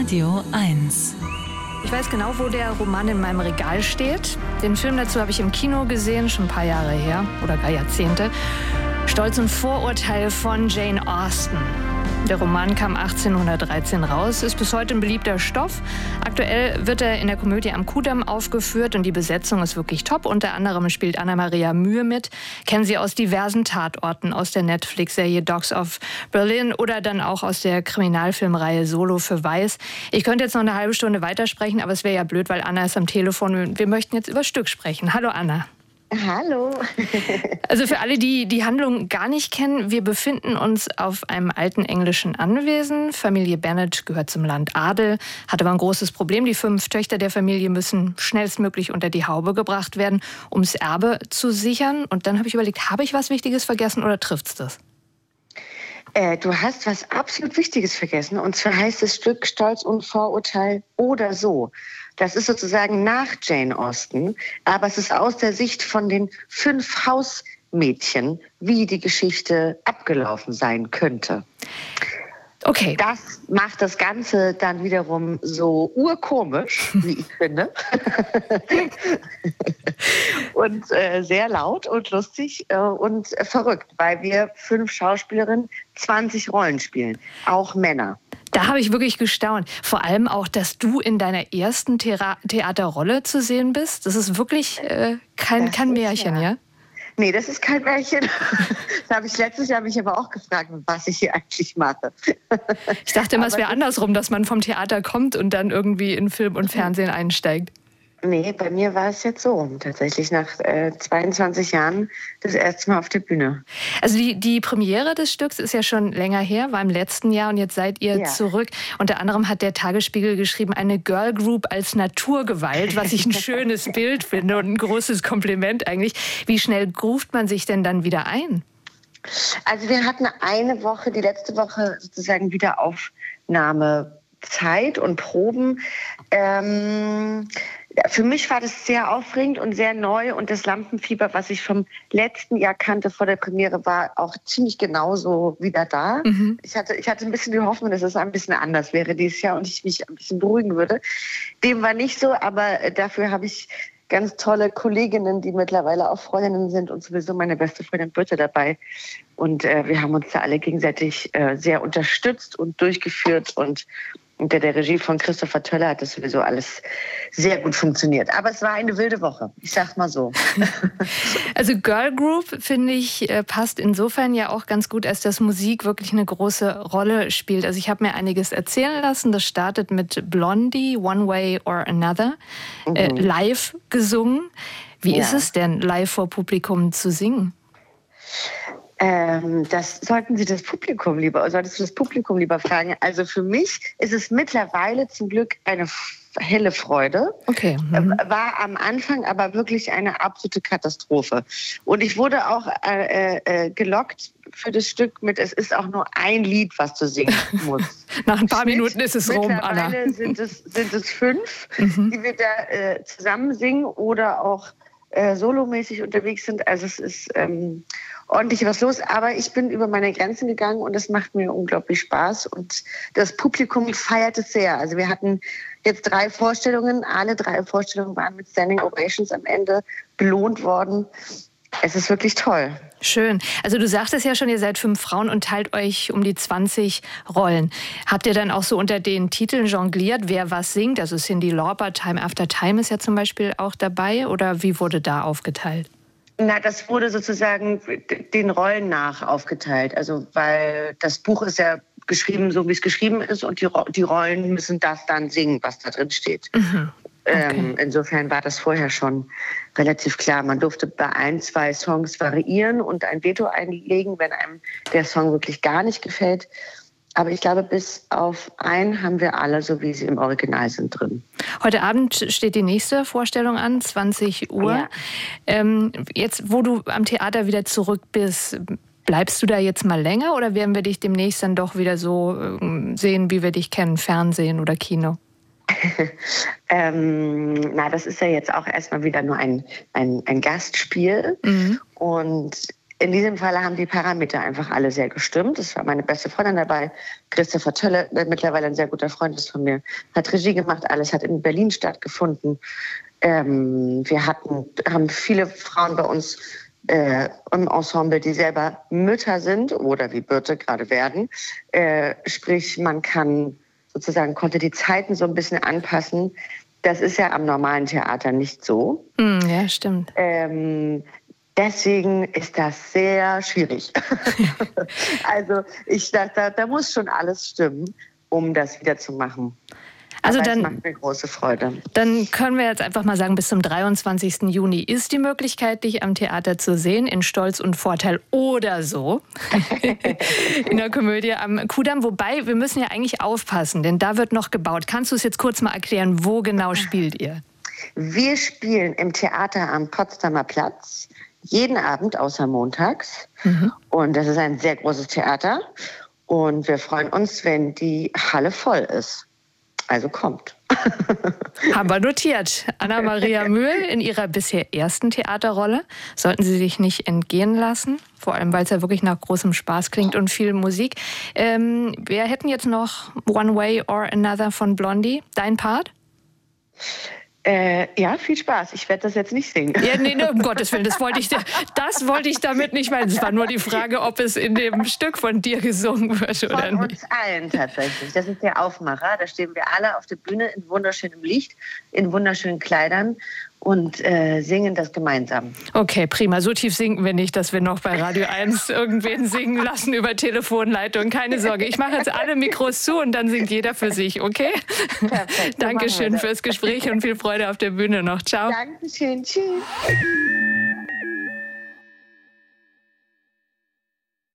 Radio 1. Ich weiß genau, wo der Roman in meinem Regal steht. Den Film dazu habe ich im Kino gesehen, schon ein paar Jahre her oder gar Jahrzehnte. Stolz und Vorurteil von Jane Austen. Der Roman kam 1813 raus, ist bis heute ein beliebter Stoff. Aktuell wird er in der Komödie am Kudamm aufgeführt und die Besetzung ist wirklich top. Unter anderem spielt Anna-Maria Mühe mit. Kennen Sie aus diversen Tatorten, aus der Netflix-Serie Dogs of Berlin oder dann auch aus der Kriminalfilmreihe Solo für Weiß. Ich könnte jetzt noch eine halbe Stunde weitersprechen, aber es wäre ja blöd, weil Anna ist am Telefon und wir möchten jetzt über das Stück sprechen. Hallo Anna. Hallo. Also für alle, die die Handlung gar nicht kennen, wir befinden uns auf einem alten englischen Anwesen. Familie Bennet gehört zum Land Adel, hat aber ein großes Problem. Die 5 Töchter der Familie müssen schnellstmöglich unter die Haube gebracht werden, um das Erbe zu sichern. Und dann habe ich überlegt, habe ich was Wichtiges vergessen oder trifft's das? Du hast was absolut Wichtiges vergessen. Und zwar heißt das Stück Stolz und Vorurteil oder so. Das ist sozusagen nach Jane Austen, aber es ist aus der Sicht von den 5 Hausmädchen, wie die Geschichte abgelaufen sein könnte. Okay. Das macht das Ganze dann wiederum so urkomisch, wie ich finde. Und sehr laut und lustig und verrückt, weil wir 5 Schauspielerinnen 20 Rollen spielen, auch Männer. Da habe ich wirklich gestaunt. Vor allem auch, dass du in deiner ersten Theaterrolle zu sehen bist. Das ist wirklich kein Märchen, ja? Nee, das ist kein Märchen. Das habe ich letztes Jahr mich aber auch gefragt, was ich hier eigentlich mache. Ich dachte immer, es wäre andersrum, dass man vom Theater kommt und dann irgendwie in Film und Fernsehen einsteigt. Nee, bei mir war es jetzt so. Tatsächlich nach 22 Jahren das erste Mal auf der Bühne. Also die Premiere des Stücks ist ja schon länger her, war im letzten Jahr und jetzt seid ihr zurück. Unter anderem hat der Tagesspiegel geschrieben, eine Girl Group als Naturgewalt, was ich ein schönes Bild finde und ein großes Kompliment eigentlich. Wie schnell ruft man sich denn dann wieder ein? Also wir hatten eine Woche, die letzte Woche sozusagen Wiederaufnahmezeit und Proben. Für mich war das sehr aufregend und sehr neu und das Lampenfieber, was ich vom letzten Jahr kannte vor der Premiere, war auch ziemlich genauso wieder da. Mhm. Ich hatte ein bisschen die Hoffnung, dass es ein bisschen anders wäre dieses Jahr und ich mich ein bisschen beruhigen würde. Dem war nicht so, aber dafür habe ich ganz tolle Kolleginnen, die mittlerweile auch Freundinnen sind und sowieso meine beste Freundin Birte dabei. Und wir haben uns da alle gegenseitig sehr unterstützt und durchgeführt und unter der Regie von Christopher Töller hat das sowieso alles sehr gut funktioniert. Aber es war eine wilde Woche, ich sag mal so. Also Girl Group, finde ich, passt insofern ja auch ganz gut, als dass Musik wirklich eine große Rolle spielt. Also ich habe mir einiges erzählen lassen. Das startet mit Blondie, One Way or Another, live gesungen. Wie ist es denn, live vor Publikum zu singen? Solltest du das Publikum lieber fragen. Also für mich ist es mittlerweile zum Glück eine helle Freude. Okay. War am Anfang aber wirklich eine absolute Katastrophe. Und ich wurde auch gelockt für das Stück mit, es ist auch nur ein Lied, was du singen musst. Nach ein paar Minuten ist es rum, Anna. Mittlerweile sind es 5, die wir da zusammen singen oder auch solomäßig unterwegs sind. Also es ist ordentlich was los, aber ich bin über meine Grenzen gegangen und es macht mir unglaublich Spaß und das Publikum feiert es sehr. Also wir hatten jetzt 3 Vorstellungen, alle 3 Vorstellungen waren mit Standing Ovations am Ende belohnt worden. Es ist wirklich toll. Schön. Also du sagtest ja schon, ihr seid 5 Frauen und teilt euch um die 20 Rollen. Habt ihr dann auch so unter den Titeln jongliert, wer was singt? Also Cyndi Lauper, Time After Time ist ja zum Beispiel auch dabei. Oder wie wurde da aufgeteilt? Na, das wurde sozusagen den Rollen nach aufgeteilt. Also weil das Buch ist ja geschrieben, so wie es geschrieben ist und die Rollen müssen das dann singen, was da drin steht. Mhm. Okay. Insofern war das vorher schon relativ klar. Man durfte bei 1, 2 Songs variieren und ein Veto einlegen, wenn einem der Song wirklich gar nicht gefällt. Aber ich glaube, bis auf einen haben wir alle, so wie sie im Original sind, drin. Heute Abend steht die nächste Vorstellung an, 20 Uhr. Ja. Jetzt, wo du am Theater wieder zurück bist, bleibst du da jetzt mal länger oder werden wir dich demnächst dann doch wieder so sehen, wie wir dich kennen, Fernsehen oder Kino? Das ist ja jetzt auch erstmal wieder nur ein Gastspiel. Mhm. Und in diesem Fall haben die Parameter einfach alle sehr gestimmt. Es war meine beste Freundin dabei, Christopher Tölle, der mittlerweile ein sehr guter Freund ist von mir, hat Regie gemacht. Alles hat in Berlin stattgefunden. Wir haben viele Frauen bei uns im Ensemble, die selber Mütter sind oder wie Birte gerade werden. Sprich, man konnte die Zeiten so ein bisschen anpassen. Das ist ja am normalen Theater nicht so. Ja, stimmt. Deswegen ist das sehr schwierig. Also ich dachte, da muss schon alles stimmen, um das wieder zu machen. Also das macht mir große Freude. Dann können wir jetzt einfach mal sagen, bis zum 23. Juni ist die Möglichkeit, dich am Theater zu sehen, in Stolz und Vorteil oder so, in der Komödie am Kudamm. Wobei, wir müssen ja eigentlich aufpassen, denn da wird noch gebaut. Kannst du es jetzt kurz mal erklären, wo genau spielt ihr? Wir spielen im Theater am Potsdamer Platz, jeden Abend außer montags. Und das ist ein sehr großes Theater. Und wir freuen uns, wenn die Halle voll ist. Also kommt. Haben wir notiert. Anna-Maria Mühl in ihrer bisher ersten Theaterrolle. Sollten Sie sich nicht entgehen lassen. Vor allem, weil es ja wirklich nach großem Spaß klingt und viel Musik. Wir hätten jetzt noch One Way or Another von Blondie. Dein Part? Ja, viel Spaß. Ich werde das jetzt nicht singen. Ja, nee, um Gottes Willen, das wollte ich damit nicht meinen. Es war nur die Frage, ob es in dem Stück von dir gesungen wird oder nicht. Von uns allen tatsächlich. Das ist der Aufmacher. Da stehen wir alle auf der Bühne in wunderschönem Licht, in wunderschönen Kleidern und singen das gemeinsam. Okay, prima. So tief singen wir nicht, dass wir noch bei Radio 1 irgendwen singen lassen über Telefonleitung. Keine Sorge, ich mache jetzt alle Mikros zu und dann singt jeder für sich, okay? Perfekt. Dankeschön fürs Gespräch und viel Freude auf der Bühne noch. Ciao. Dankeschön. Tschüss.